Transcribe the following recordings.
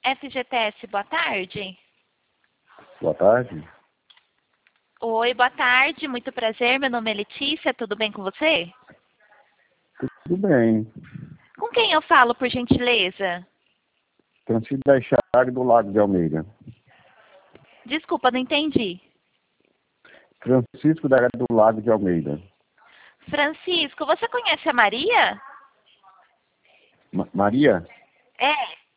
FGTS, boa tarde. Boa tarde. Oi, boa tarde, muito prazer, meu nome é Letícia, tudo bem com você? Tudo bem. Com quem eu falo, por gentileza? Francisco da Chagas do Lago de Almeida. Desculpa, não entendi. Francisco do Lago de Almeida. Francisco, você conhece a Maria? Maria? É.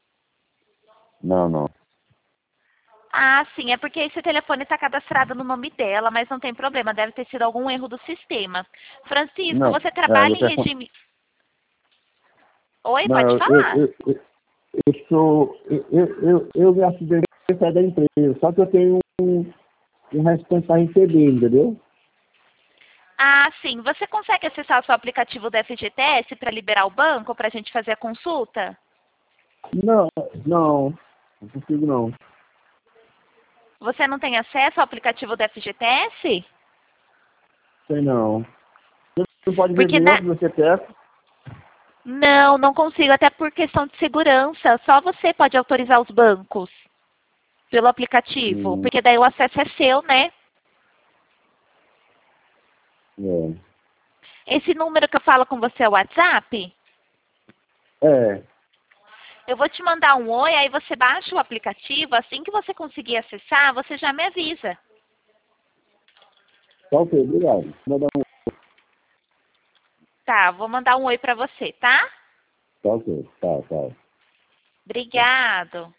Não. Ah, sim, é porque esse telefone está cadastrado no nome dela, mas não tem problema, deve ter sido algum erro do sistema. Francisco, Não. você trabalha Eu em regime... Oi, pode não, falar? eu me acidentei e saí da empresa, só que eu tenho um restante para receber, entendeu? Ah, sim, você consegue acessar o seu aplicativo da FGTS para liberar o banco, para a gente fazer a consulta? Não consigo não. Você não tem acesso ao aplicativo da FGTS? Sei não. Você não pode ver Porque meu que você quer? Não consigo, até por questão de segurança. Só você pode autorizar os bancos pelo aplicativo, Hum, porque daí o acesso é seu, né? é. Esse número que eu falo com você é o WhatsApp? É, Eu vou te mandar um oi, aí você baixa o aplicativo, assim que você conseguir acessar, você já me avisa. tá ok, obrigado. Tá, vou mandar um oi pra você, tá? Tá ok, tá. Obrigado.